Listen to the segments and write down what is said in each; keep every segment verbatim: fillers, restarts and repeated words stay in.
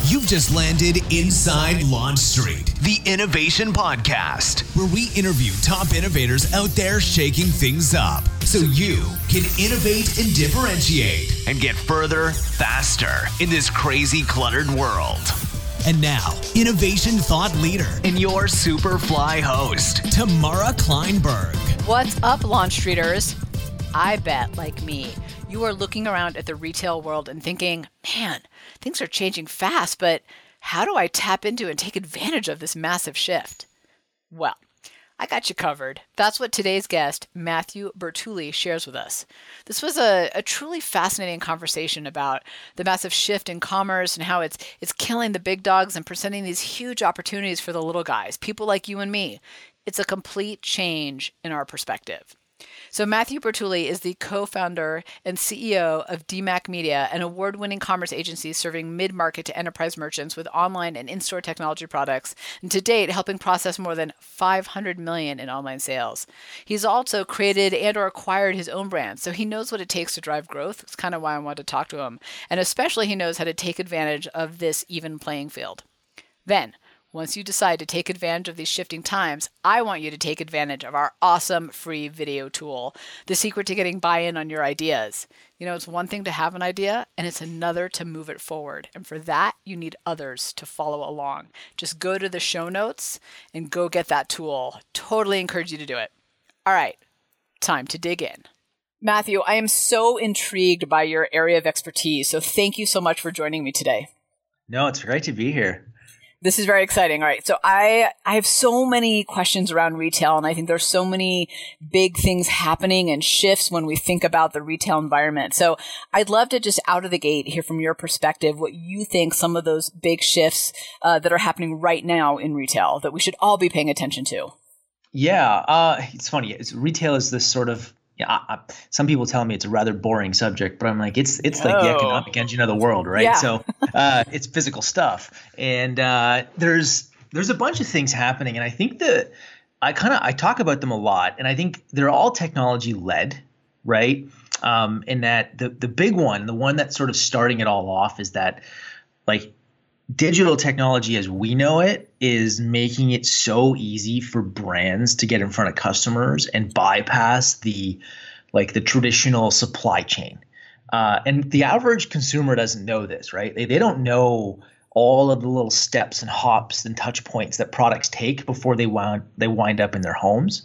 You've just landed inside Launch Street, the innovation podcast, where we interview top innovators out there shaking things up so you can innovate and differentiate and get further, faster in this crazy, cluttered world. And now, innovation thought leader and your Superfly host, Tamara Kleinberg. What's up, Launch Streeters? I bet, like me, you are looking around at the retail world and thinking, man, things are changing fast, but how do I tap into and take advantage of this massive shift? Well, I got you covered. That's what today's guest, Matthew Bertulli, shares with us. This was a, a truly fascinating conversation about the massive shift in commerce and how it's it's killing the big dogs and presenting these huge opportunities for the little guys, people like you and me. It's a complete change in our perspective. So Matthew Bertulli is the co-founder and C E O of D MAC Media, an award-winning commerce agency serving mid-market to enterprise merchants with online and in-store technology products, and to date helping process more than five hundred million dollars in online sales. He's also created and or acquired his own brand, so he knows what it takes to drive growth. It's kind of why I wanted to talk to him. And especially he knows how to take advantage of this even playing field. Then, once you decide to take advantage of these shifting times, I want you to take advantage of our awesome free video tool, the secret to getting buy-in on your ideas. You know, it's one thing to have an idea, and it's another to move it forward. And for that, you need others to follow along. Just go to the show notes and go get that tool. Totally encourage you to do it. All right, time to dig in. Matthew, I am so intrigued by your area of expertise, so thank you so much for joining me today. No, it's great to be here. This is very exciting. All right. So I, I have so many questions around retail, and I think there's so many big things happening and shifts when we think about the retail environment. So I'd love to just out of the gate hear from your perspective what you think some of those big shifts uh, that are happening right now in retail that we should all be paying attention to. Yeah. Uh, it's funny. It's, retail is this sort of Yeah, I, I, some people tell me it's a rather boring subject, but I'm like, it's it's like oh. the economic engine of the world, right? Yeah. So uh, it's physical stuff, and uh, there's there's a bunch of things happening, and I think that I kind of I talk about them a lot, and I think they're all technology led, right? Um, and that the the big one, the one that's sort of starting it all off, is that like digital technology as we know it is making it so easy for brands to get in front of customers and bypass the like the traditional supply chain. Uh, and the average consumer doesn't know this, right? They, they don't know all of the little steps and hops and touch points that products take before they wind, they wind up in their homes.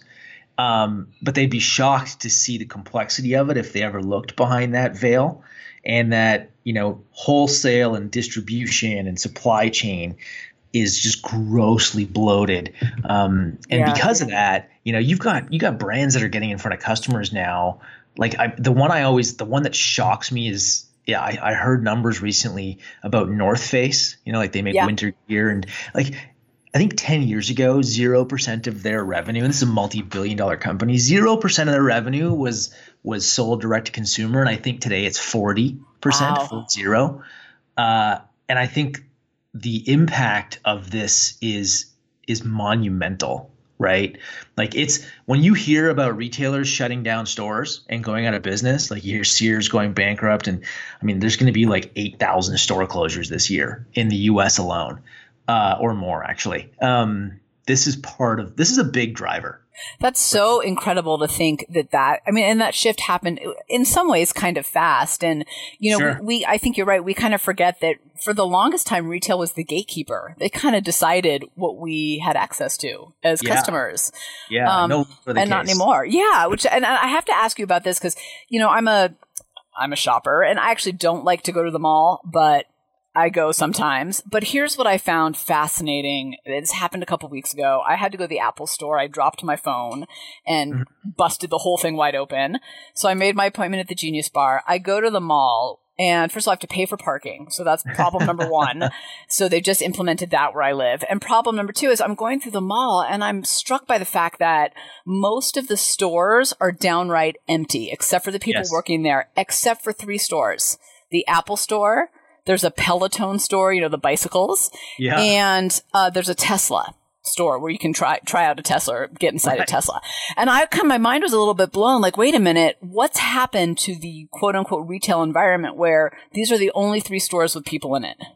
Um, but they'd be shocked to see the complexity of it if they ever looked behind that veil. And that, you know, wholesale and distribution and supply chain is just grossly bloated. Um, and yeah. because of that, you know, you've got you got brands that are getting in front of customers now. Like I, the one I always the one that shocks me is, yeah, I, I heard numbers recently about North Face. You know, like they make yeah. winter gear, and like I think ten years ago, zero percent of their revenue, and this is a multi-billion dollar company, zero percent of their revenue was was sold direct to consumer. And I think today it's forty percent, wow. full zero. Uh, and I think the impact of this is is monumental, right? Like it's when you hear about retailers shutting down stores and going out of business, like you hear Sears going bankrupt. And I mean, there's going to be like eight thousand store closures this year in the U S alone. Uh, or more, actually. Um, this is part of – this is a big driver. That's so incredible to think that that – I mean, and that shift happened in some ways kind of fast. And, you know, sure. we, we – I think you're right. We kind of forget that for the longest time, retail was the gatekeeper. They kind of decided what we had access to as yeah. customers. Yeah, um, no, and case. not anymore. Yeah, which – and I have to ask you about this because, you know, I'm a I'm a shopper, and I actually don't like to go to the mall, but – I go sometimes, but here's what I found fascinating. It's happened a couple weeks ago. I had to go to the Apple store. I dropped my phone and mm-hmm. busted the whole thing wide open. So I made my appointment at the Genius Bar. I go to the mall, and first of all, I have to pay for parking. So that's problem number one. So they just implemented that where I live. And problem number two is I'm going through the mall, and I'm struck by the fact that most of the stores are downright empty, except for the people yes. working there, except for three stores. The Apple store, there's a Peloton store, you know, the bicycles. Yeah. And uh, there's a Tesla store where you can try try out a Tesla or get inside right. a Tesla. And I kind of, my mind was a little bit blown, like, wait a minute, what's happened to the quote unquote retail environment where these are the only three stores with people in it?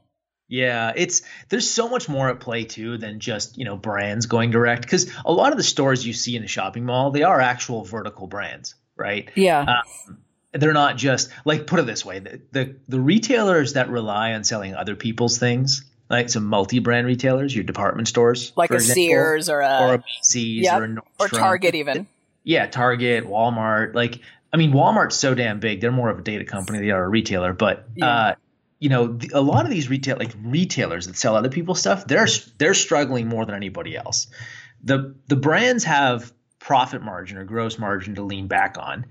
Yeah, it's there's so much more at play too than just, you know, brands going direct, because a lot of the stores you see in a shopping mall, they are actual vertical brands, right? Yeah. Um, they're not just like, put it this way, the, the the retailers that rely on selling other people's things, like some multi-brand retailers, your department stores, like for a example, Sears or a or a Macy's yep, or a Nordstrom, or Target even. Yeah, Target, Walmart. Like, I mean, Walmart's so damn big; they're more of a data company. They are a retailer, but Yeah. uh, you know, the, a lot of these retail like retailers that sell other people's stuff, they're they're struggling more than anybody else. The the brands have profit margin or gross margin to lean back on,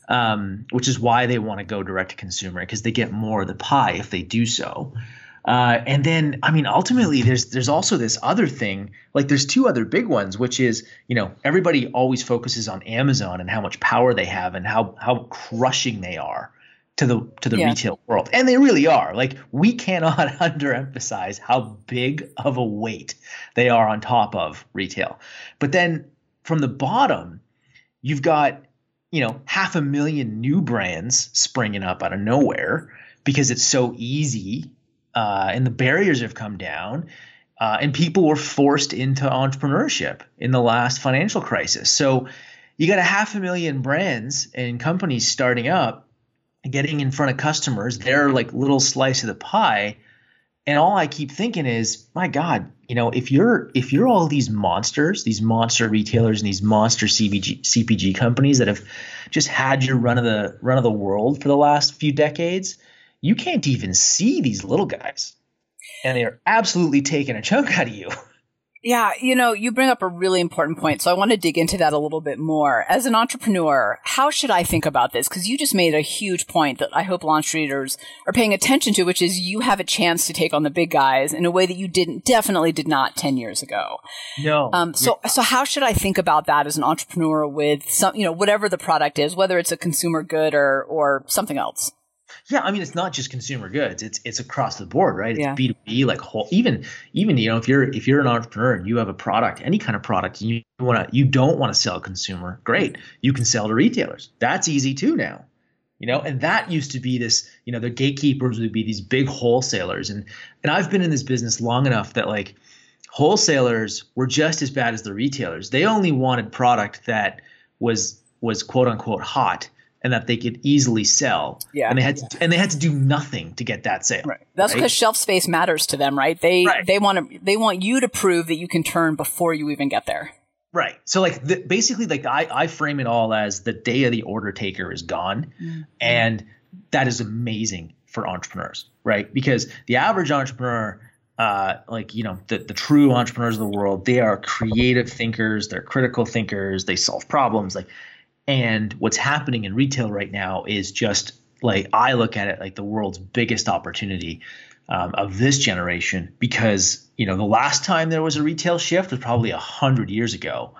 um, which is why they want to go direct to consumer, because they get more of the pie if they do so. Uh, and then, I mean, ultimately, there's there's also this other thing. Like, there's two other big ones, which is, you know, everybody always focuses on Amazon and how much power they have and how how crushing they are to the to the Yeah. retail world. And they really are. Like, we cannot underemphasize how big of a weight they are on top of retail. But then from the bottom, you've got, you know, half a million new brands springing up out of nowhere because it's so easy, uh, and the barriers have come down, uh, and people were forced into entrepreneurship in the last financial crisis. So you got a half a million brands and companies starting up, getting in front of customers, their like little slice of the pie. And all I keep thinking is, my God, you know, if you're if you're all these monsters, these monster retailers and these monster C B G, C P G companies that have just had your run of the run of the world for the last few decades, you can't even see these little guys, and they are absolutely taking a chunk out of you. Yeah, you know, you bring up a really important point, so I want to dig into that a little bit more. As an entrepreneur, how should I think about this? Because you just made a huge point that I hope launch readers are paying attention to, which is you have a chance to take on the big guys in a way that you didn't, definitely did not ten years ago. No. Um, so, so how should I think about that as an entrepreneur with some, you know, whatever the product is, whether it's a consumer good or or something else? Yeah, I mean, it's not just consumer goods; it's it's across the board, right? It's Yeah. B two B, like whole. Even even you know, if you're if you're an entrepreneur and you have a product, any kind of product, and you want to you don't want to sell consumer, great, you can sell to retailers. That's easy too now, you know. And that used to be this, you know, the gatekeepers would be these big wholesalers, and and I've been in this business long enough that like wholesalers were just as bad as the retailers. They only wanted product that was was quote unquote hot, and that they could easily sell. Yeah. And they had to, and they had to do nothing to get that sale. Right. That's because right? shelf space matters to them, right? They Right. they want to they want you to prove that you can turn before you even get there. Right. So like the, basically like I, I frame it all as the day of the order taker is gone. Mm-hmm. And that is amazing for entrepreneurs, right? Because the average entrepreneur, uh, like, you know, the, the true entrepreneurs of the world, they are creative thinkers, they're critical thinkers, they solve problems. Like, and what's happening in retail right now is just like, I look at it like the world's biggest opportunity um, of this generation, because, you know, the last time there was a retail shift was probably a hundred years ago,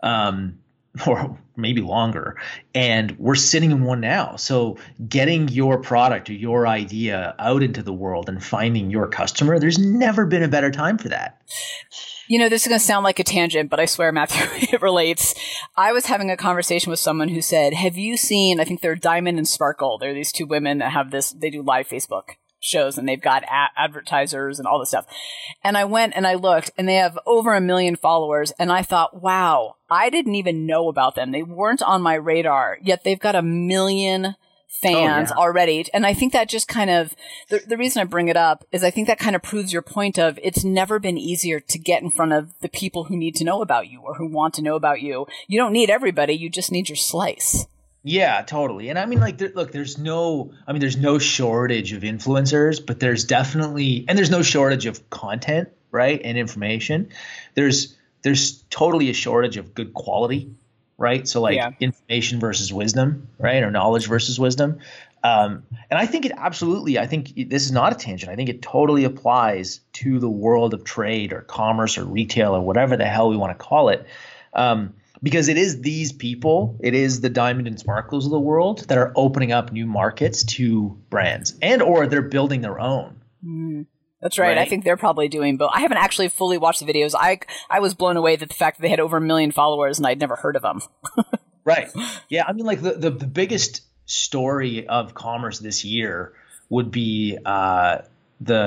um, or maybe longer. And we're sitting in one now. So getting your product or your idea out into the world and finding your customer, there's never been a better time for that. You know, this is going to sound like a tangent, but I swear, Matthew, it relates. I was having a conversation with someone who said, have you seen, I think they're Diamond and Sparkle. They're these two women that have this, they do live Facebook shows and they've got a- advertisers and all this stuff. And I went and I looked and they have over a million followers. And I thought, wow, I didn't even know about them. They weren't on my radar, yet they've got a million fans oh, yeah. already. And I think that just kind of, the, the reason I bring it up is I think that kind of proves your point of it's never been easier to get in front of the people who need to know about you or who want to know about you. You don't need everybody. You just need your slice. Yeah, totally. And I mean, like, there, look, there's no, I mean, there's no shortage of influencers, but there's definitely, and there's no shortage of content, right? And information. There's, there's totally a shortage of good quality. Right. So like yeah. information versus wisdom, right? Or knowledge versus wisdom. Um, and I think it absolutely, I think this is not a tangent. I think it totally applies to the world of trade or commerce or retail or whatever the hell we want to call it. Um, because it is these people, it is the Diamond and Sparkles of the world that are opening up new markets to brands, and or they're building their own. Mm. That's right. right. I think they're probably doing both. I haven't actually fully watched the videos. I I was blown away that the fact that they had over a million followers and I'd never heard of them. Right. Yeah. I mean, like the, the, the biggest story of commerce this year would be uh, the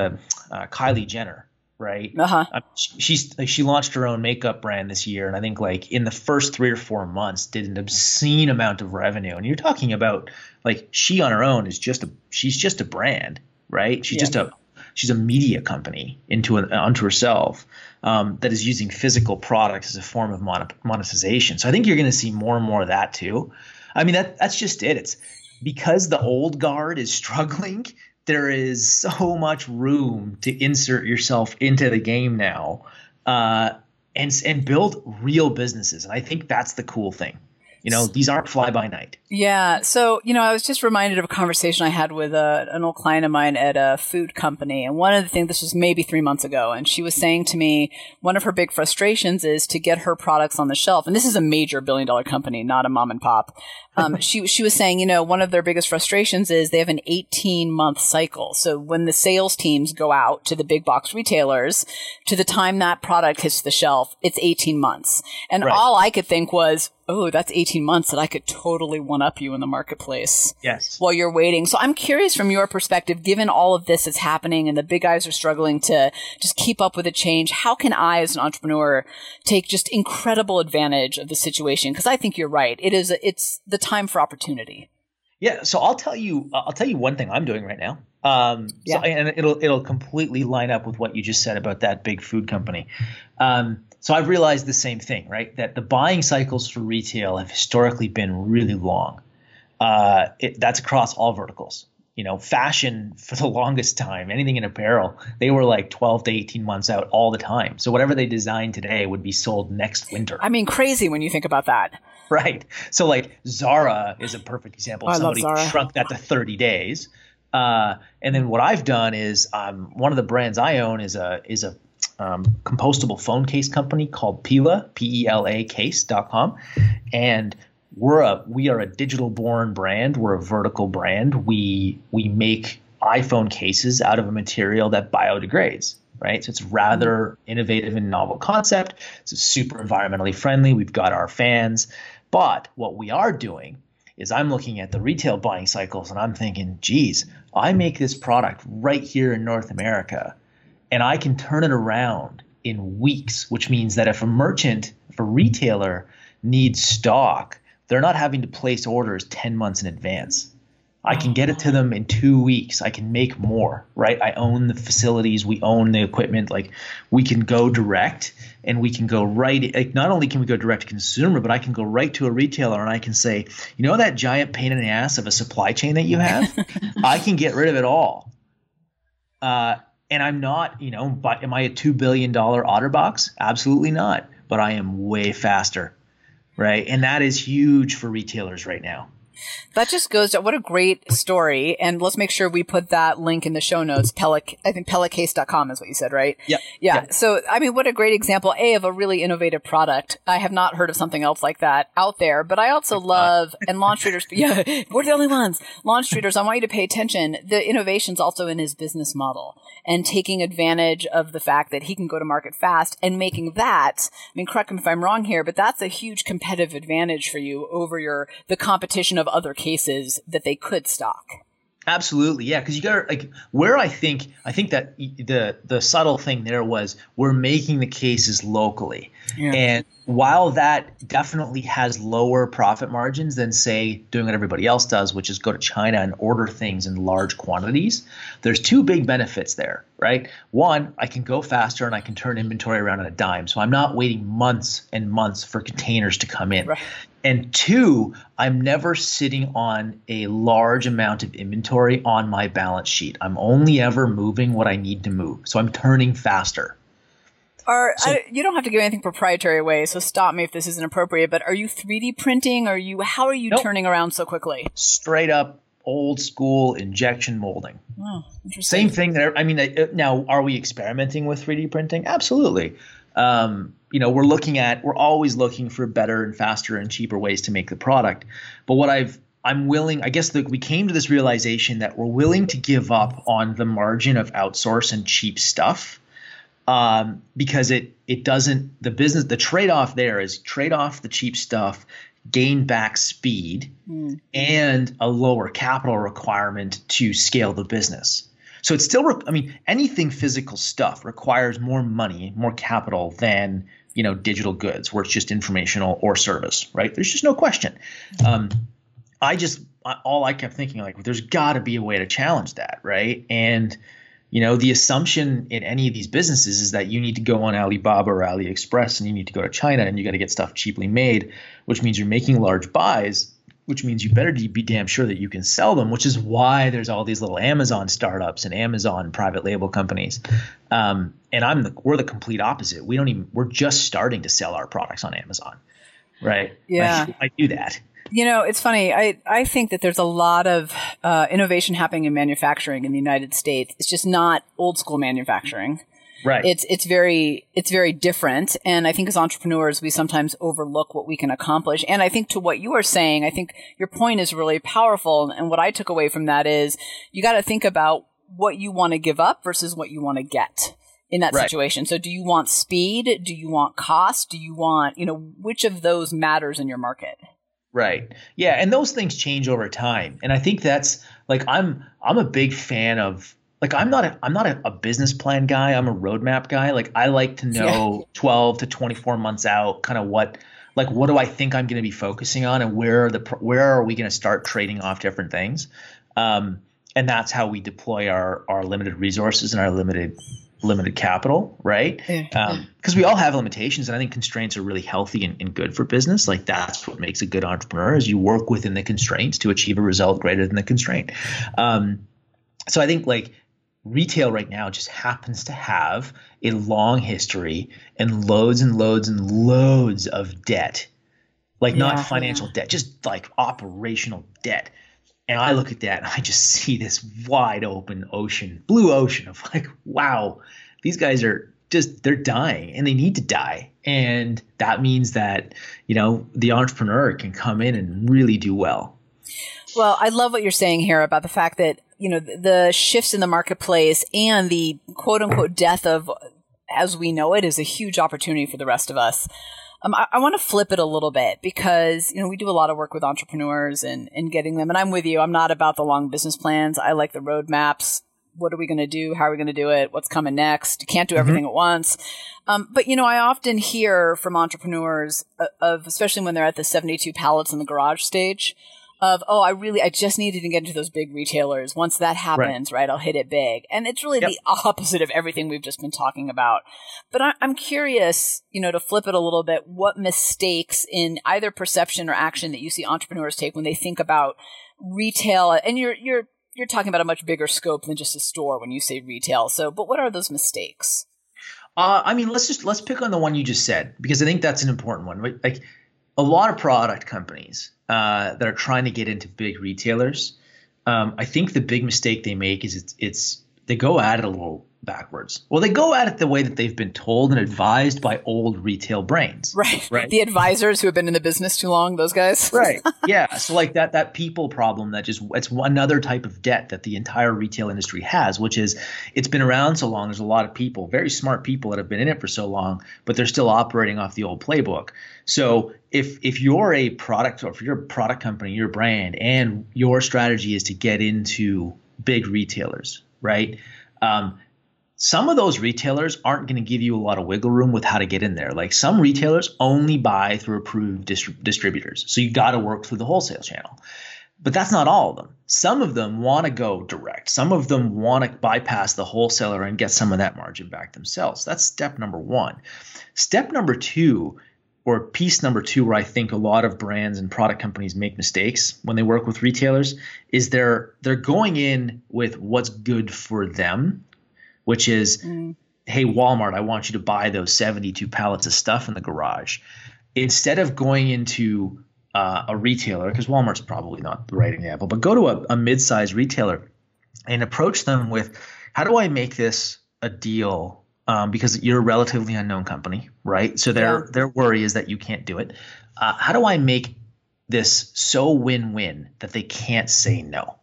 uh, Kylie Jenner, right? Uh-huh. Um, she, she's like, she launched her own makeup brand this year, and I think like in the first three or four months did an obscene amount of revenue. And you're talking about like she on her own is just a she's just a brand, right? She's Yeah. just a she's a media company into an, unto herself um, that is using physical products as a form of mon- monetization. So I think you're going to see more and more of that too. I mean that that's just it. It's because the old guard is struggling. There is so much room to insert yourself into the game now, uh, and and build real businesses. And I think that's the cool thing. You know, these aren't fly by night. Yeah. So, you know, I was just reminded of a conversation I had with a, an old client of mine at a food company. And one of the things, this was maybe three months ago, and she was saying to me, one of her big frustrations is to get her products on the shelf. And this is a major billion dollar company, not a mom and pop. Um, she, she was saying, you know, one of their biggest frustrations is they have an eighteen month cycle. So when the sales teams go out to the big box retailers, to the time that product hits the shelf, it's eighteen months. And Right. all I could think was, oh, that's eighteen months that I could totally one up you in the marketplace Yes. while you're waiting. So I'm curious from your perspective, given all of this is happening and the big guys are struggling to just keep up with the change, how can I as an entrepreneur take just incredible advantage of the situation? Because I think you're right. It is, it's the time for opportunity. Yeah. So I'll tell you, I'll tell you one thing I'm doing right now. Um, Yeah. so, and it'll, it'll completely line up with what you just said about that big food company. Um, so I've realized the same thing, right? That the buying cycles for retail have historically been really long. Uh, it, that's across all verticals. You know, fashion for the longest time, anything in apparel, they were like twelve to eighteen months out all the time. So whatever they design today would be sold next winter. I mean, crazy when you think about that. Right. So like Zara is a perfect example of I love somebody Zara. shrunk that to thirty days. Uh, and then what I've done is um, one of the brands I own is a is a um, compostable phone case company called Pela, P E L A case dot com. And we're a we are a digital born brand. We're a vertical brand. We we make iPhone cases out of a material that biodegrades. Right. So it's rather innovative and novel concept. It's super environmentally friendly. We've got our fans. But what we are doing is I'm looking at the retail buying cycles and I'm thinking, geez, I make this product right here in North America and I can turn it around in weeks, which means that if a merchant, if a retailer needs stock, they're not having to place orders ten months in advance. I can get it to them in two weeks. I can make more, right? I own the facilities. We own the equipment. Like we can go direct and we can go right. Like not only can we go direct to consumer, but I can go right to a retailer and I can say, you know, that giant pain in the ass of a supply chain that you have, I can get rid of it all. Uh, and I'm not, you know, but am I a two billion dollars OtterBox? Absolutely not. But I am way faster, right? And that is huge for retailers right now. That just goes to what a great story. And let's make sure we put that link in the show notes. Pelic, I think Pela case dot com is what you said, right? Yep. Yeah. Yep. So, I mean, what a great example, A, of a really innovative product. I have not heard of something else like that out there, but I also love, and launch traders, yeah, we're the only ones. Launch traders, I want you to pay attention. The innovation's also in his business model and taking advantage of the fact that he can go to market fast and making that, I mean, correct me if I'm wrong here, but that's a huge competitive advantage for you over your, the competition of other cases that they could stock. Absolutely. Yeah. Cause you got like where I think, I think that the, the subtle thing there was we're making the cases locally. Yeah. And while that definitely has lower profit margins than say doing what everybody else does, which is go to China and order things in large quantities, there's two big benefits there, right? One, I can go faster and I can turn inventory around on a dime. So I'm not waiting months and months for containers to come in. Right. And two, I'm never sitting on a large amount of inventory on my balance sheet. I'm only ever moving what I need to move. So I'm turning faster. Are, So- I, you don't have to give anything proprietary away, so stop me if this isn't appropriate, but are you three D printing? Are you, how are you Nope. turning around so quickly? Straight up old school injection molding. Oh, interesting. Same thing there. I mean, uh, now are we experimenting with three D printing? Absolutely. Um, you know, we're looking at, we're always looking for better and faster and cheaper ways to make the product. But what I've, I'm willing, I guess that we came to this realization that we're willing to give up on the margin of outsource and cheap stuff. Um, because it, it doesn't, the business, the trade-off there is trade off the cheap stuff, gain back speed, Mm. and a lower capital requirement to scale the business. So it's still, re- I mean, anything physical stuff requires more money, more capital than, you know, digital goods where it's just informational or service, right? There's just no question. Um, I just, all I kept thinking, like, there's got to be a way to challenge that, right? And, you know, the assumption in any of these businesses is that you need to go on Alibaba or AliExpress and you need to go to China and you got to get stuff cheaply made, which means you're making large buys, which means you better be damn sure that you can sell them, which is why there's all these little Amazon startups and Amazon private label companies. Um, and I'm the, we're the complete opposite. We don't even, we're just starting to sell our products on Amazon, right? Yeah. I, I do that. You know, it's funny. I, I think that there's a lot of uh, innovation happening in manufacturing in the United States. It's just not old school manufacturing. Right. It's it's very it's very different. And I think as entrepreneurs, we sometimes overlook what we can accomplish. And I think to what you are saying, I think your point is really powerful. And what I took away from that is you got to think about what you want to give up versus what you want to get in that right. situation. So do you want speed? Do you want cost? Do you want, you know, which of those matters in your market? Right. Yeah. And those things change over time. And I think that's like, I'm, I'm a big fan of, like, I'm not, a, I'm not a, a business plan guy. I'm a roadmap guy. Like, I like to know yeah. twelve to twenty-four months out, kind of what, like, what do I think I'm going to be focusing on and where are the, where are we going to start trading off different things? Um, and that's how we deploy our, our limited resources and our limited limited capital, right? Yeah. Um, because we all have limitations, and I think constraints are really healthy and, and good for business. Like, that's what makes a good entrepreneur, is you work within the constraints to achieve a result greater than the constraint. Um, so I think, like, retail right now just happens to have a long history and loads and loads and loads of debt, like yeah. not financial debt, just like operational debt. And I look at that and I just see this wide open ocean, blue ocean of like, wow, these guys are just, they're dying and they need to die. And that means that, you know, the entrepreneur can come in and really do well. Well, I love what you're saying here about the fact that, you know, the shifts in the marketplace and the quote unquote death of as we know it is a huge opportunity for the rest of us. Um, I, I want to flip it a little bit because, you know, we do a lot of work with entrepreneurs and, and getting them. And I'm with you. I'm not about the long business plans. I like the roadmaps. What are we going to do? How are we going to do it? What's coming next? You can't do everything mm-hmm. at once. Um, but, you know, I often hear from entrepreneurs of, of, especially when they're at the seventy-two pallets in the garage stage, of, oh, I really, I just needed to get into those big retailers. Once that happens, right, right I'll hit it big. And it's really yep. the opposite of everything we've just been talking about. But I, I'm curious, you know, to flip it a little bit, what mistakes in either perception or action that you see entrepreneurs take when they think about retail? And you're, you're, you're talking about a much bigger scope than just a store when you say retail. So, but what are those mistakes? Uh, I mean, let's just, let's pick on the one you just said, because I think that's an important one. Like, a lot of product companies uh, that are trying to get into big retailers, um, I think the big mistake they make is it's, it's they go at it a little backwards. Well, they go at it the way that they've been told and advised by old retail brains. Right. Right. The advisors who have been in the business too long, those guys. Right. Yeah. So like that that people problem that just it's another type of debt that the entire retail industry has, which is it's been around so long. There's a lot of people, very smart people that have been in it for so long, but they're still operating off the old playbook. So if if you're a product or if you're a product company, you're a brand, and your strategy is to get into big retailers, right? Um, Some of those retailers aren't going to give you a lot of wiggle room with how to get in there. Like, some retailers only buy through approved distri- distributors. So you got to work through the wholesale channel. But that's not all of them. Some of them want to go direct. Some of them want to bypass the wholesaler and get some of that margin back themselves. That's step number one. Step number two, or piece number two, where I think a lot of brands and product companies make mistakes when they work with retailers, is they're they're going in with what's good for them, which is, mm. hey, Walmart, I want you to buy those seventy-two pallets of stuff in the garage. Instead of going into uh, a retailer, because Walmart's probably not the right example, but go to a, a mid-sized retailer and approach them with, how do I make this a deal? Um, because you're a relatively unknown company, right? So their yeah. their worry is that you can't do it. Uh, how do I make this so win-win that they can't say no,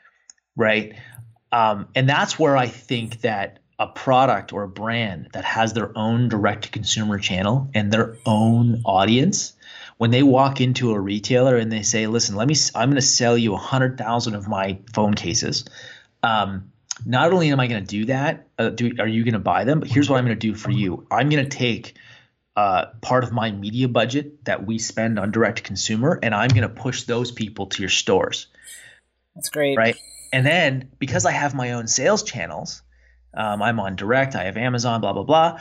right? Um, and that's where I think that a product or a brand that has their own direct-to-consumer channel and their own audience, when they walk into a retailer and they say, listen, let me, I'm going to sell you one hundred thousand of my phone cases. Um, not only am I going to do that, uh, do, are you going to buy them? But here's what I'm going to do for you. I'm going to take uh, part of my media budget that we spend on direct consumer, and I'm going to push those people to your stores. That's great. Right. And then because I have my own sales channels, um, I'm on direct, I have Amazon, blah, blah, blah.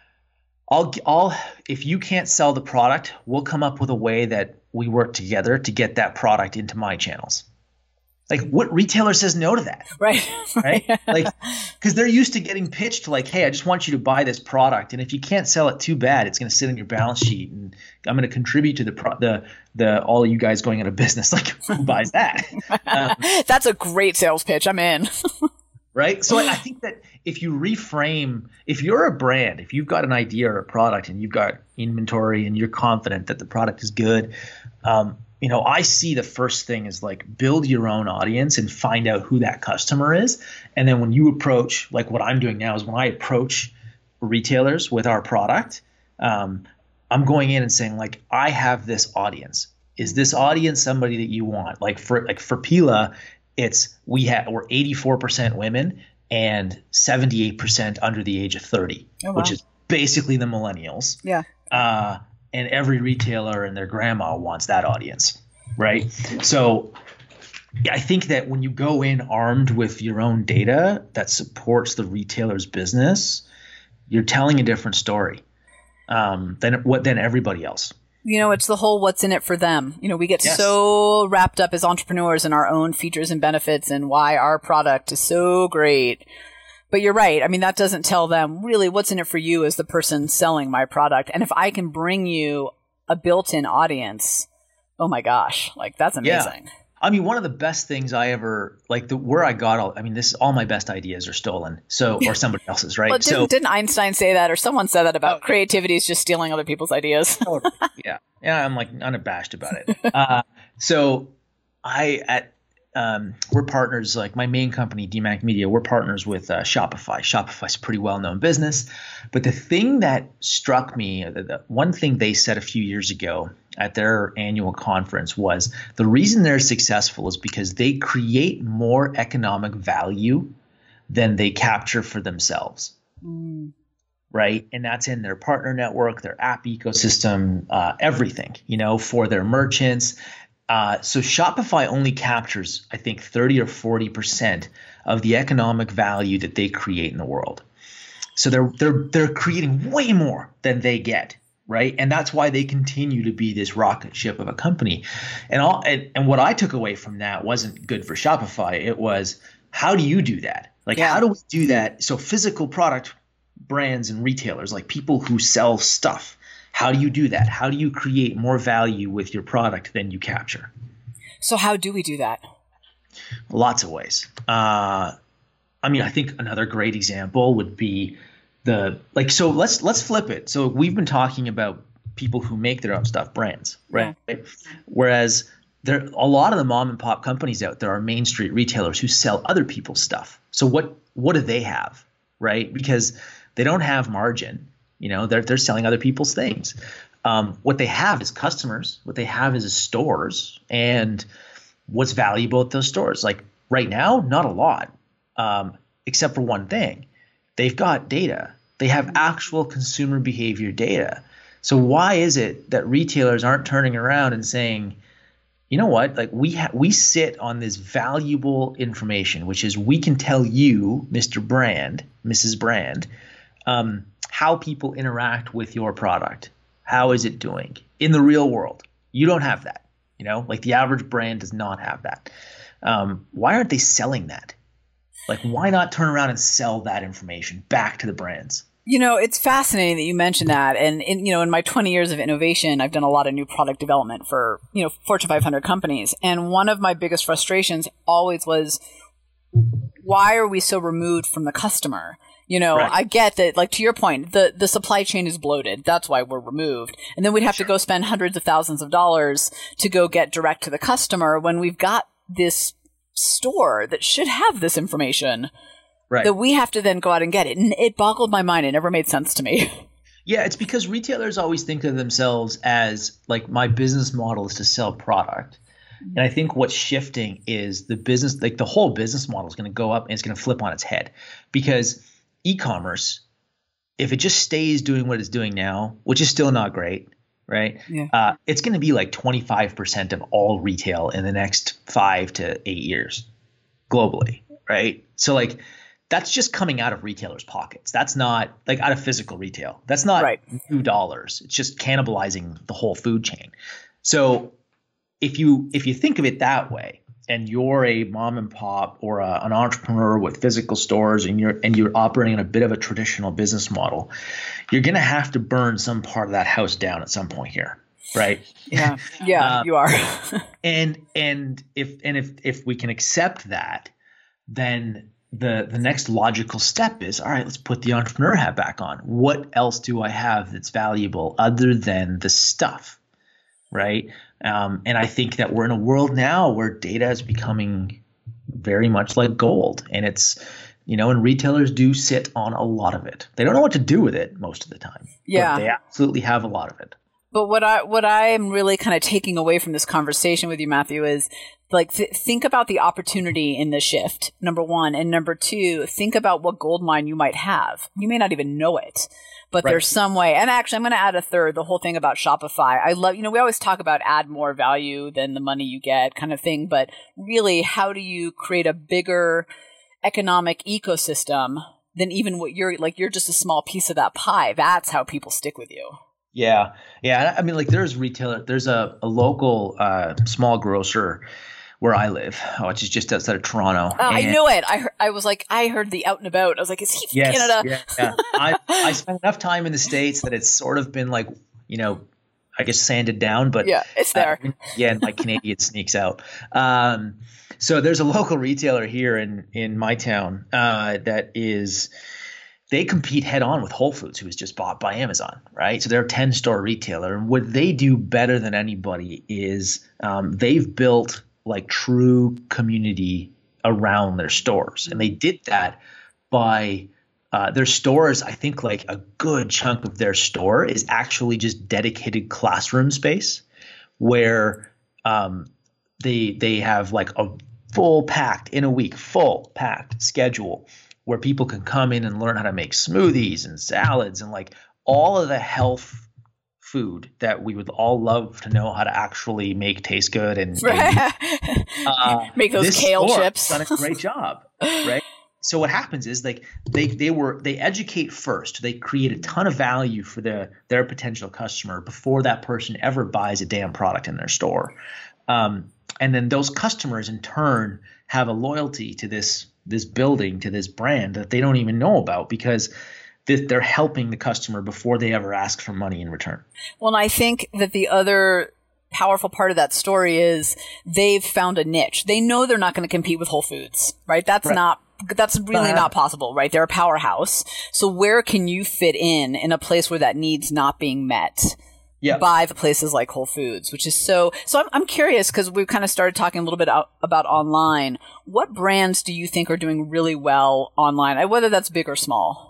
I'll, I'll, if you can't sell the product, we'll come up with a way that we work together to get that product into my channels. Like, what retailer says no to that? Right. Right. Like, because they're used to getting pitched like, hey, I just want you to buy this product. And if you can't sell it, too bad. It's going to sit on your balance sheet and I'm going to contribute to the, pro- the, the, all of you guys going out of business. Like, who buys that? Um, That's a great sales pitch. I'm in. Right. So I think that if you reframe, if you're a brand, if you've got an idea or a product and you've got inventory and you're confident that the product is good, um, you know, I see the first thing is like build your own audience and find out who that customer is. And then when you approach, like what I'm doing now is when I approach retailers with our product, um, I'm going in and saying like, I have this audience. Is this audience somebody that you want? Like for like for Pila, it's we have we're eighty-four percent women and seventy-eight percent under the age of thirty, oh, wow. which is basically the millennials. Yeah. Uh, and every retailer and their grandma wants that audience, right? So I think that when you go in armed with your own data that supports the retailer's business, you're telling a different story um, than what than everybody else. You know, it's the whole what's in it for them. You know, we get yes. so wrapped up as entrepreneurs in our own features and benefits and why our product is so great. But you're right. I mean, that doesn't tell them really what's in it for you as the person selling my product. And if I can bring you a built-in audience, oh my gosh, like that's amazing. Yeah. I mean, one of the best things I ever like the where I got all. I mean, this all my best ideas are stolen. So or somebody else's, right? Well, didn't, so didn't Einstein say that, or someone said that about oh, creativity is just stealing other people's ideas? yeah, yeah. I'm like unabashed about it. Uh, so I at um, we're partners. Like my main company, D MAC Media, we're partners with uh, Shopify. Shopify's a pretty well known business, but the thing that struck me, the, the one thing they said a few years ago at their annual conference was the reason they're successful is because they create more economic value than they capture for themselves. Mm. Right. And that's in their partner network, their app ecosystem, uh, everything, you know, for their merchants. Uh, so Shopify only captures, I think, thirty or forty percent of the economic value that they create in the world. So they're they're they're creating way more than they get. Right. And that's why they continue to be this rocket ship of a company. And all and, and what I took away from that wasn't good for Shopify. It was, how do you do that? Like, yeah. how do we do that? So physical product brands and retailers, like people who sell stuff, how do you do that? How do you create more value with your product than you capture? So how do we do that? Lots of ways. Uh, I mean, I think another great example would be The like so let's let's flip it. So we've been talking about people who make their own stuff, brands, right? Yeah. Whereas there a lot of the mom and pop companies out there are main street retailers who sell other people's stuff. So what what do they have, right? Because they don't have margin, you know, they're they're selling other people's things. Um, what they have is customers. What they have is stores, and what's valuable at those stores. Like right now, not a lot, um, except for one thing. They've got data. They have actual consumer behavior data. So why is it that retailers aren't turning around and saying, you know what, like we ha- we sit on this valuable information, which is we can tell you, Mister Brand, Missus Brand, um, how people interact with your product. How is it doing in the real world? You don't have that. You know, like the average brand does not have that. Um, why aren't they selling that? Like, why not turn around and sell that information back to the brands? You know, it's fascinating that you mentioned that. And, in, you know, in my twenty years of innovation, I've done a lot of new product development for, you know, Fortune five hundred companies. And one of my biggest frustrations always was, why are we so removed from the customer? You know, right. I get that, like, to your point, the, the supply chain is bloated. That's why we're removed. And then we'd have sure. to go spend hundreds of thousands of dollars to go get direct to the customer when we've got this store that should have this information right. that we have to then go out and get it. And it boggled my mind. It never made sense to me. Yeah, it's because retailers always think of themselves as like, my business model is to sell product. And I think what's shifting is the business, like the whole business model is going to go up and it's going to flip on its head, because e-commerce, if it just stays doing what it's doing now, which is still not great, right? Yeah. Uh, it's going to be like twenty-five percent of all retail in the next five to eight years globally, right? So like that's just coming out of retailers' pockets. That's not like out of physical retail. That's not right. new dollars. It's just cannibalizing the whole food chain. So if you if you think of it that way, and you're a mom and pop or a, an entrepreneur with physical stores, and you're and you're operating in a bit of a traditional business model, you're going to have to burn some part of that house down at some point here, right? Yeah, yeah, uh, you are. and and if and if if we can accept that, then the the next logical step is, all right, let's put the entrepreneur hat back on. What else do I have that's valuable other than the stuff, right? Um, and I think that we're in a world now where data is becoming very much like gold, and it's, you know, and retailers do sit on a lot of it. They don't know what to do with it most of the time. Yeah, but they absolutely have a lot of it. But what I what I am really kind of taking away from this conversation with you, Matthew, is like th- think about the opportunity in this shift. Number one, and number two, think about what gold mine you might have. You may not even know it. But right. There's some way. And actually, I'm going to add a third, the whole thing about Shopify. I love, you know, we always talk about add more value than the money you get kind of thing. But really, how do you create a bigger economic ecosystem than even what you're like? You're just a small piece of that pie. That's how people stick with you. Yeah. Yeah. I mean, like there's retailer, there's a, a local uh, small grocer where I live, which is just outside of Toronto. Oh, I knew it. I heard, I was like, I heard the out and about. I was like, is he from yes, Canada? Yeah, yeah. I, I spent enough time in the States that it's sort of been like, you know, I guess sanded down, but yeah, it's there. Uh, yeah, and like Canadian sneaks out. Um, so there's a local retailer here in in my town uh, that is. They compete head on with Whole Foods, who was just bought by Amazon, right? So they're a ten store retailer, and what they do better than anybody is um, they've built like true community around their stores. And they did that by uh, their stores. I think like a good chunk of their store is actually just dedicated classroom space where um, they they have like a full packed in a week, full packed schedule where people can come in and learn how to make smoothies and salads and like all of the health food that we would all love to know how to actually make taste good and, and uh, make those kale chips. Done a great job, right? So what happens is like they they were they educate first. They create a ton of value for the their potential customer before that person ever buys a damn product in their store, um, and then those customers in turn have a loyalty to this this building, to this brand that they don't even know about because they're helping the customer before they ever ask for money in return. Well, and I think that the other powerful part of that story is they've found a niche. They know they're not going to compete with Whole Foods, right? That's right. not, that's really uh, not possible, right? They're a powerhouse. So where can you fit in in a place where that need's not being met? Yeah. By the places like Whole Foods, which is so, so I'm, I'm curious because we've kind of started talking a little bit out, about online. What brands do you think are doing really well online, whether that's big or small?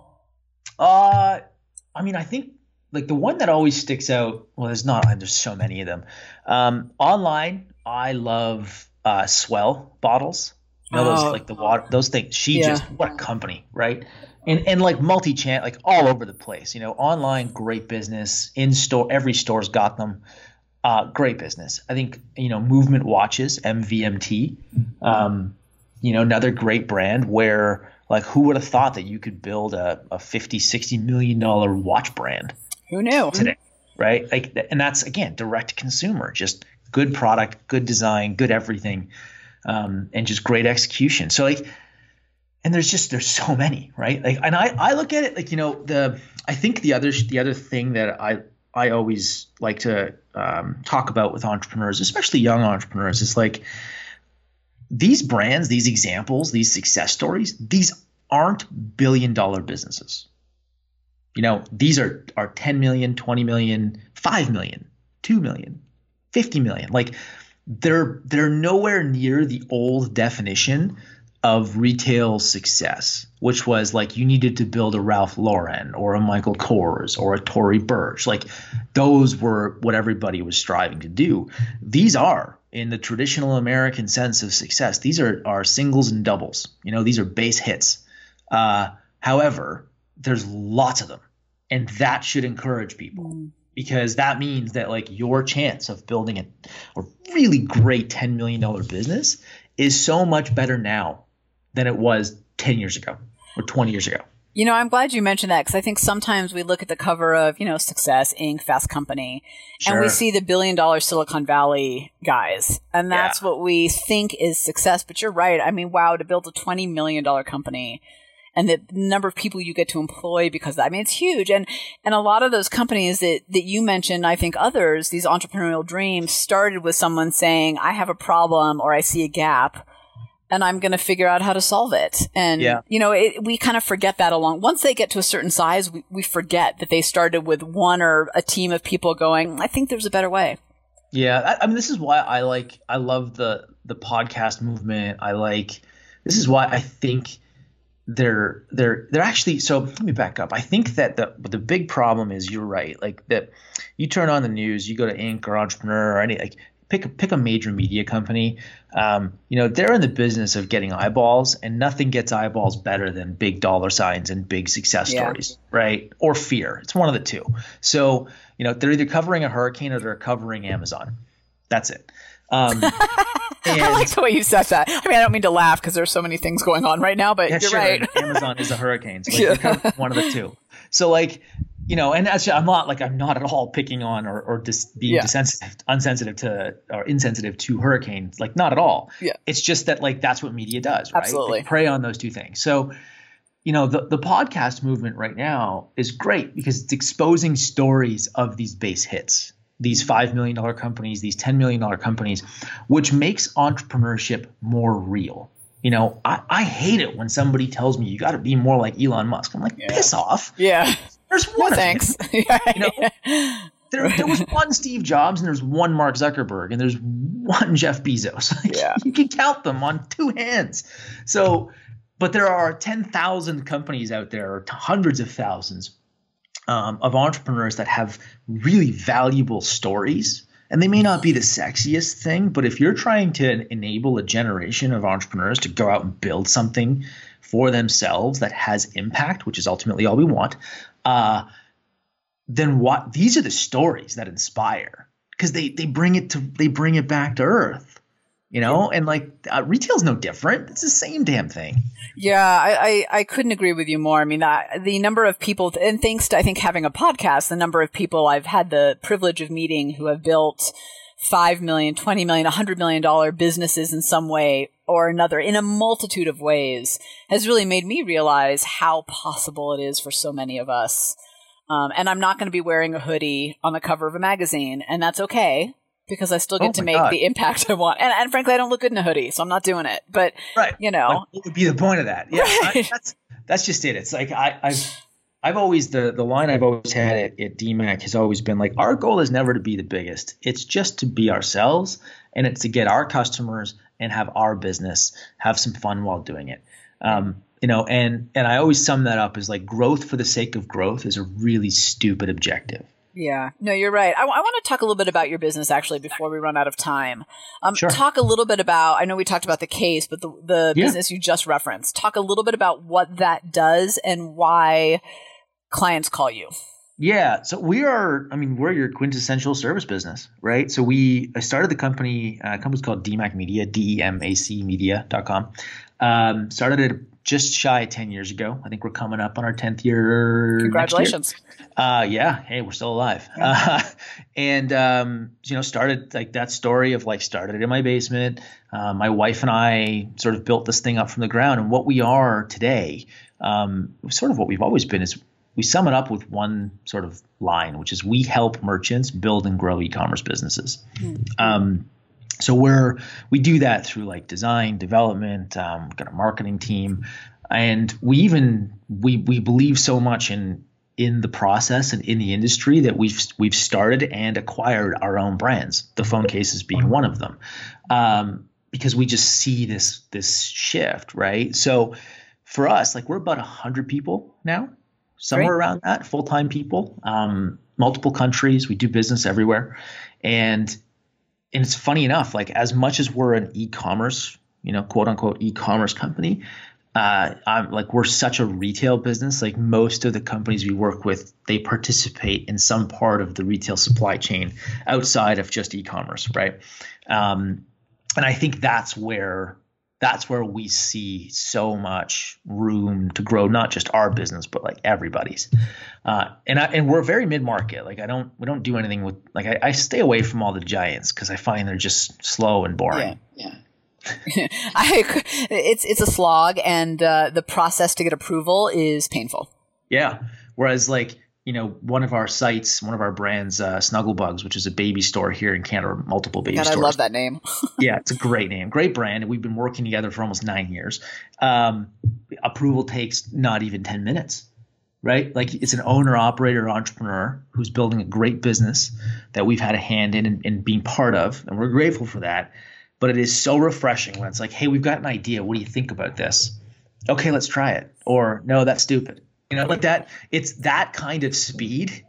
Uh, I mean, I think like the one that always sticks out, well, there's not, there's so many of them. Um, online, I love uh, Swell bottles. You know, those, oh. like the water, those things. She yeah. just, what a company, right? And and like multi-channel, like all over the place. You know, online, great business. In store, every store's got them. Uh, great business. I think, you know, Movement Watches, M V M T, um, you know, another great brand where like who would have thought that you could build a, a fifty, sixty million dollar watch brand? Who knew? Today, right? Like, and that's again direct to consumer, just good product, good design, good everything, um, and just great execution. So like. And there's just there's so many, right? Like, and I, I look at it like, you know, the I think the other the other thing that I I always like to um, talk about with entrepreneurs, especially young entrepreneurs, is like these brands, these examples, these success stories, these aren't billion dollar businesses. You know, these are are ten million, twenty million, five million, two million, fifty million. Like they're they're nowhere near the old definition of retail success, which was like you needed to build a Ralph Lauren or a Michael Kors or a Tory Burch. Like those were what everybody was striving to do. These are in the traditional American sense of success, these are, are singles and doubles. You know, these are base hits. Uh, however, there's lots of them, and that should encourage people mm. because that means that like your chance of building a, a really great ten million dollars business is so much better now than it was ten years ago or twenty years ago. You know, I'm glad you mentioned that because I think sometimes we look at the cover of, you know, Success, Incorporated, Fast Company, sure. and we see the billion dollar Silicon Valley guys. And that's yeah. what we think is success. But you're right. I mean, wow, to build a twenty million dollars company and the number of people you get to employ because, I mean, it's huge. And and a lot of those companies that, that you mentioned, I think others, these entrepreneurial dreams started with someone saying, I have a problem or I see a gap, and I'm going to figure out how to solve it. And, yeah. you know, it, we kind of forget that along. Once they get to a certain size, we, we forget that they started with one or a team of people going, I think there's a better way. Yeah. I, I mean, this is why I like, I love the, the podcast movement. I like, this is why I think they're, they're, they're actually, so let me back up. I think that the, the big problem is you're right. Like that you turn on the news, you go to Inc or Entrepreneur or any, like, Pick a, pick a major media company. Um, you know, they're in the business of getting eyeballs, and nothing gets eyeballs better than big dollar signs and big success yeah. stories, right? Or fear. It's one of the two. So, you know, they're either covering a hurricane or they're covering Amazon. That's it. Um, I like the way you said that. I mean, I don't mean to laugh because there's so many things going on right now, but yeah, you're sure. right. Amazon is a hurricane. So like, yeah. they're covering one of the two. So like, you know, and actually, I'm not like I'm not at all picking on or, or just being yeah. desensitive, unsensitive to or insensitive to hurricanes. Like, not at all. Yeah. It's just that like that's what media does, right? Absolutely. They prey on those two things. So, you know, the the podcast movement right now is great because it's exposing stories of these base hits, these five million dollars companies, these ten million dollars companies, which makes entrepreneurship more real. You know, I, I hate it when somebody tells me you got to be more like Elon Musk. I'm like, yeah. piss off. Yeah. There's one. No, thanks. You know, there, there was one Steve Jobs and there's one Mark Zuckerberg and there's one Jeff Bezos. Like, yeah. You can count them on two hands. So, but there are ten thousand companies out there, or hundreds of thousands um, of entrepreneurs that have really valuable stories. And they may not be the sexiest thing, but if you're trying to enable a generation of entrepreneurs to go out and build something for themselves that has impact, which is ultimately all we want, uh, then what? These are the stories that inspire because they they bring it to they bring it back to earth, you know. And like uh, retail's no different; it's the same damn thing. Yeah, I, I, I couldn't agree with you more. I mean, I, the number of people, and thanks to I think having a podcast, the number of people I've had the privilege of meeting who have built five million, twenty million, a hundred million dollar businesses in some way or another in a multitude of ways has really made me realize how possible it is for so many of us. Um, and I'm not going to be wearing a hoodie on the cover of a magazine, and that's okay because I still get oh to make God. the impact I want. And, and frankly, I don't look good in a hoodie, so I'm not doing it. But, right. you know. Like, what would be the point of that? Yeah, right. I, that's that's just it. It's like I, I've I've always the the line I've always had at, at D MAC has always been like, our goal is never to be the biggest. It's just to be ourselves, and it's to get our customers and have our business, have some fun while doing it. Um, you know, and and I always sum that up as like growth for the sake of growth is a really stupid objective. Yeah, no, you're right. I, w- I want to talk a little bit about your business actually before we run out of time. Um, sure. Talk a little bit about, I know we talked about the case, but the, the yeah. business you just referenced. Talk a little bit about what that does and why clients call you. Yeah. So we are, I mean, we're your quintessential service business, right? So we I started the company, uh, company's called D MAC Media, D E M A C media dot com. Um, started it just shy of ten years ago. I think we're coming up on our tenth year. Congratulations. Next year. Uh, yeah. Hey, we're still alive. Yeah. Uh, and, um, you know, started like that story of like started it in my basement. Uh, my wife and I sort of built this thing up from the ground. And what we are today, um, sort of what we've always been is we sum it up with one sort of line, which is we help merchants build and grow e-commerce businesses. Mm-hmm. Um, so we're we do that through like design, development, um, we've got a marketing team, and we even we we believe so much in in the process and in the industry that we've we've started and acquired our own brands. The phone cases being one of them, um, because we just see this this shift, right? So for us, like we're about a hundred people now. Somewhere Great. around that, full-time people, um, multiple countries. We do business everywhere. And and it's funny enough, like as much as we're an e-commerce, you know, quote unquote e-commerce company, uh, I'm like we're such a retail business. Like most of the companies we work with, they participate in some part of the retail supply chain outside of just e-commerce, right? Um, and I think that's where that's where we see so much room to grow, not just our business, but like everybody's. Uh, and I, and we're very mid-market. Like I don't, we don't do anything with, like I, I stay away from all the giants because I find they're just slow and boring. Yeah. yeah. I, it's, it's a slog, and uh, the process to get approval is painful. Yeah. Whereas like, you know, one of our sites, one of our brands, uh, Snugglebugs, which is a baby store here in Canada, multiple baby God, stores. I love that name. Yeah, it's a great name, great brand. And we've been working together for almost nine years. Um, approval takes not even ten minutes, right? Like it's an owner, operator, entrepreneur who's building a great business that we've had a hand in and, and being part of. And we're grateful for that. But it is so refreshing when it's like, hey, we've got an idea. What do you think about this? Okay, let's try it. Or no, that's stupid. You know, like that, it's that kind of speed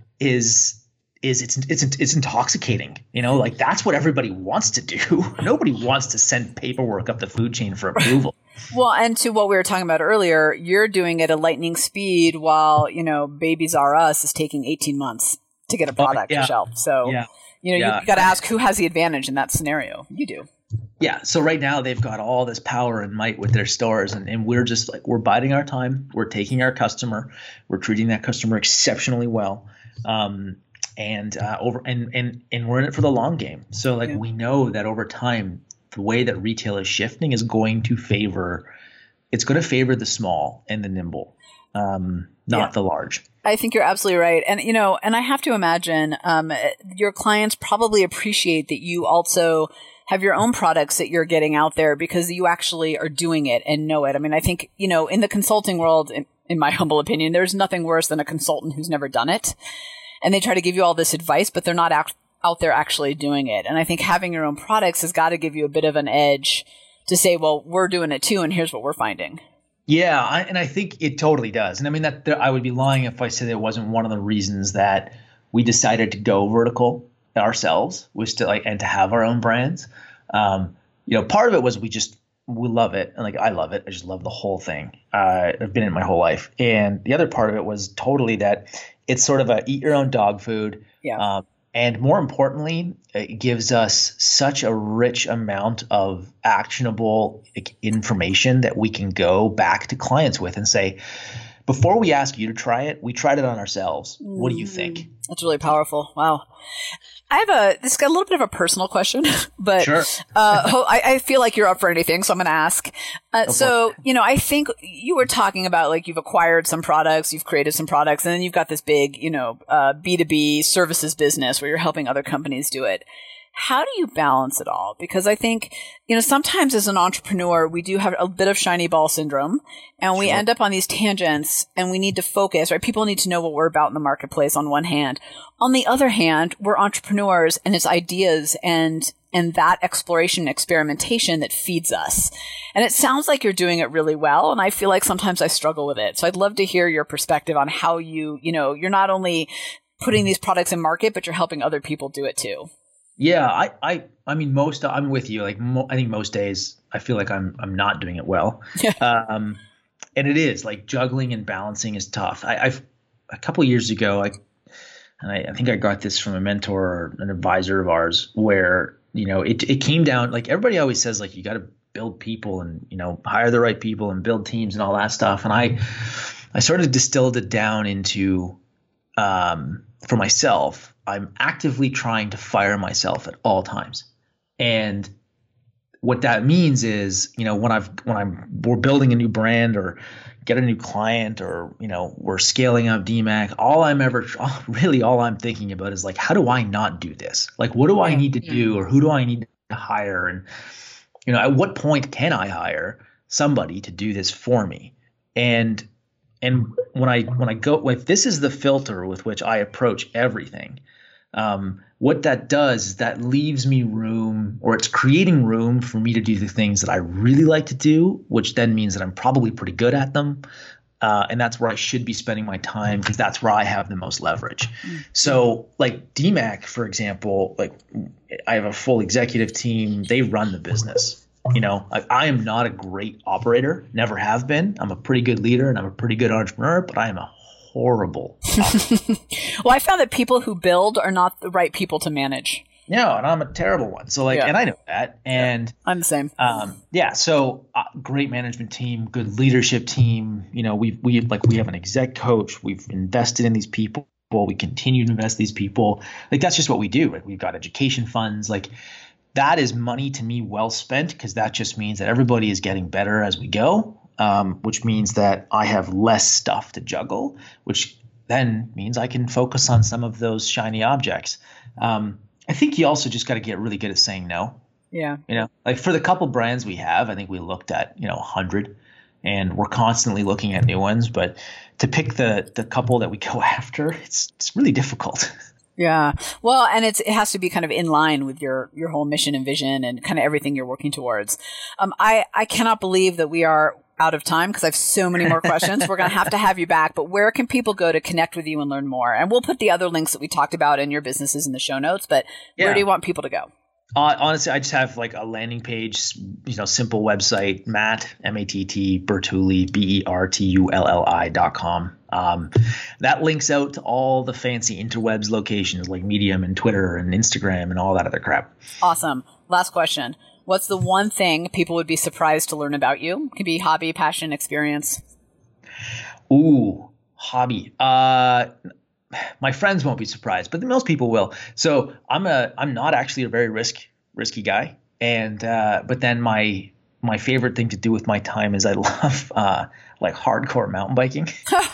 is, is it's, it's, it's intoxicating, you know, like that's what everybody wants to do. Nobody wants to send paperwork up the food chain for approval. Well, and to what we were talking about earlier, you're doing it at lightning speed while, you know, Babies R Us is taking eighteen months to get a product oh, yeah. to shelf. So, yeah. you know, yeah. you got to ask who has the advantage in that scenario. You do. Yeah. So right now they've got all this power and might with their stores, and, and we're just like, we're biding our time. We're taking our customer. We're treating that customer exceptionally well. Um, and, uh, over, and, and, and we're in it for the long game. So like, yeah. we know that over time, the way that retail is shifting is going to favor, it's going to favor the small and the nimble, um, not yeah. the large. I think you're absolutely right. And, you know, and I have to imagine, um, your clients probably appreciate that you also have your own products that you're getting out there because you actually are doing it and know it. I mean, I think, you know, in the consulting world, in, in my humble opinion, there's nothing worse than a consultant who's never done it. And they try to give you all this advice, but they're not act- out there actually doing it. And I think having your own products has got to give you a bit of an edge to say, well, we're doing it too, and here's what we're finding. Yeah, I, and I think it totally does. And I mean, that there, I would be lying if I said it wasn't one of the reasons that we decided to go vertical ourselves, was to like, and to have our own brands. Um, you know, part of it was we just, we love it. And like, I love it. I just love the whole thing. Uh, I've been in it my whole life. And the other part of it was totally that it's sort of a eat your own dog food. Yeah. Um, and more importantly, it gives us such a rich amount of actionable like, information that we can go back to clients with and say, before we ask you to try it, we tried it on ourselves. What do you think? That's really powerful. Wow. I have a, this got a little bit of a personal question, but sure. uh, I, I feel like you're up for anything, so I'm going to ask. Uh, so, you know, I think you were talking about like you've acquired some products, you've created some products, and then you've got this big, you know, uh, B two B services business where you're helping other companies do it. How do you balance it all? Because I think, you know, sometimes as an entrepreneur, we do have a bit of shiny ball syndrome, and we sure. end up on these tangents, and we need to focus, right? People need to know what we're about in the marketplace on one hand. On the other hand, we're entrepreneurs, and it's ideas and and that exploration and experimentation that feeds us. And it sounds like you're doing it really well, and I feel like sometimes I struggle with it. So I'd love to hear your perspective on how you, you know, you're not only putting these products in market, but you're helping other people do it too. Yeah, I, I, I mean, most, I'm with you. Like, mo- I think most days I feel like I'm, I'm not doing it well. um, and it is like juggling and balancing is tough. I, I've a couple of years ago, I, and I, I think I got this from a mentor or an advisor of ours where, you know, it, it came down, like everybody always says, like, you got to build people and, you know, hire the right people and build teams and all that stuff. And I, I sort of distilled it down into, um, for myself, I'm actively trying to fire myself at all times. And what that means is, you know, when I've, when I'm, we're building a new brand or get a new client or, you know, we're scaling up D MAC, all I'm ever, really all I'm thinking about is like, how do I not do this? Like, what do I need to do or who do I need to hire? And, you know, at what point can I hire somebody to do this for me? And, and when I, when I go, if this is the filter with which I approach everything, Um, what that does is that leaves me room, or it's creating room for me to do the things that I really like to do, which then means that I'm probably pretty good at them. Uh, and that's where I should be spending my time because that's where I have the most leverage. Mm-hmm. So like D MAC, for example, like I have a full executive team. They run the business. You know, I, I am not a great operator, never have been. I'm a pretty good leader and I'm a pretty good entrepreneur, but I am a horrible operator. Well, I found that people who build are not the right people to manage. No, and I'm a terrible one. So like, yeah. and I know that. And yeah, I'm the same. Um, yeah. So uh, great management team, good leadership team. You know, we we like we have an exec coach. We've invested in these people. We continue to invest in these people. Like that's just what we do. Right? We've got education funds. Like that is money to me well spent because that just means that everybody is getting better as we go. Um, which means that I have less stuff to juggle, which then means I can focus on some of those shiny objects. Um, I think you also just got to get really good at saying no. Yeah. You know, like for the couple brands we have, I think we looked at, you know, a hundred and we're constantly looking at new ones. But to pick the the couple that we go after, it's it's really difficult. Yeah. Well, and it's it has to be kind of in line with your your whole mission and vision and kind of everything you're working towards. Um, I, I cannot believe that we are out of time because I have so many more questions. We're going to have to have you back, but where can people go to connect with you and learn more? And we'll put the other links that we talked about in your businesses in the show notes, but yeah. Where do you want people to go? Uh, honestly, I just have like a landing page, you know, simple website, Matt, M A T T, Bertulli, B E R T U L L I dot com. Um, that links out to all the fancy interwebs locations like Medium and Twitter and Instagram and all that other crap. Awesome. Last question. What's the one thing people would be surprised to learn about you? It could be hobby, passion, experience. Ooh, hobby. Uh, my friends won't be surprised, but most people will. So I'm a I'm not actually a very risk risky guy, and uh, but then my my favorite thing to do with my time is I love uh, like hardcore mountain biking,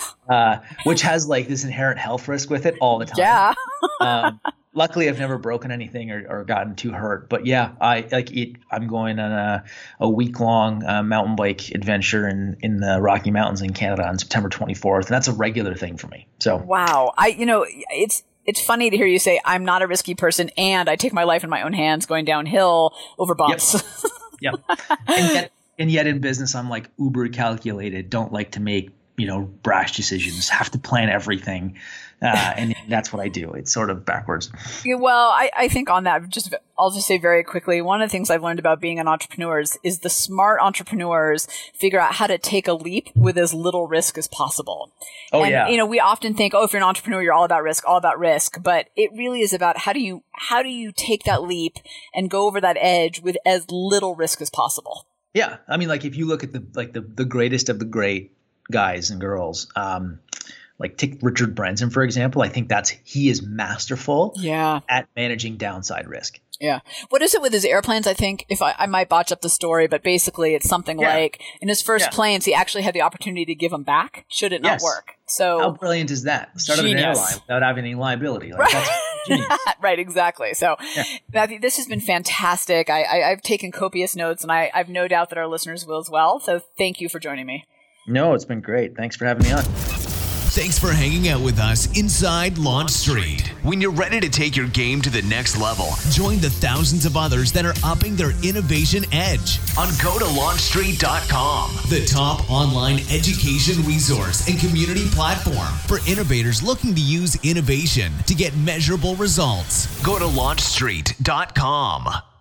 uh, which has like this inherent health risk with it all the time. Yeah. um, Luckily, I've never broken anything or, or gotten too hurt. But yeah, I like it. I'm going on a, a week long uh, mountain bike adventure in, in the Rocky Mountains in Canada on September twenty-fourth, and that's a regular thing for me. So wow, I you know it's it's funny to hear you say I'm not a risky person and I take my life in my own hands going downhill over bumps. Yep. yep. And yet, and yet in business, I'm like uber calculated. Don't like to make you know brash decisions. Have to plan everything. Uh, and that's what I do. It's sort of backwards. Yeah, well, I, I think on that, just I'll just say very quickly, one of the things I've learned about being an entrepreneur is, is the smart entrepreneurs figure out how to take a leap with as little risk as possible. Oh, and, yeah. you know, we often think, oh, if you're an entrepreneur, you're all about risk, all about risk. But it really is about how do you how do you take that leap and go over that edge with as little risk as possible. Yeah. I mean, like if you look at the like the, the greatest of the great guys and girls, um, like take Richard Branson, for example. I think that's he is masterful yeah. at managing downside risk. Yeah. What is it with his airplanes? I think if I, I might botch up the story, but basically it's something yeah. like in his first yeah. planes, he actually had the opportunity to give them back should it not yes. work. So how brilliant is that? Start of an airline without having any liability. Like, right. That's genius. Right. Exactly. So yeah. Matthew, this has been fantastic. I, I, I've taken copious notes and I, I've no doubt that our listeners will as well. So thank you for joining me. No, it's been great. Thanks for having me on. Thanks for hanging out with us inside Launch Street. When you're ready to take your game to the next level, join the thousands of others that are upping their innovation edge on go to launch street dot com, the top online education resource and community platform for innovators looking to use innovation to get measurable results. Go to launch street dot com.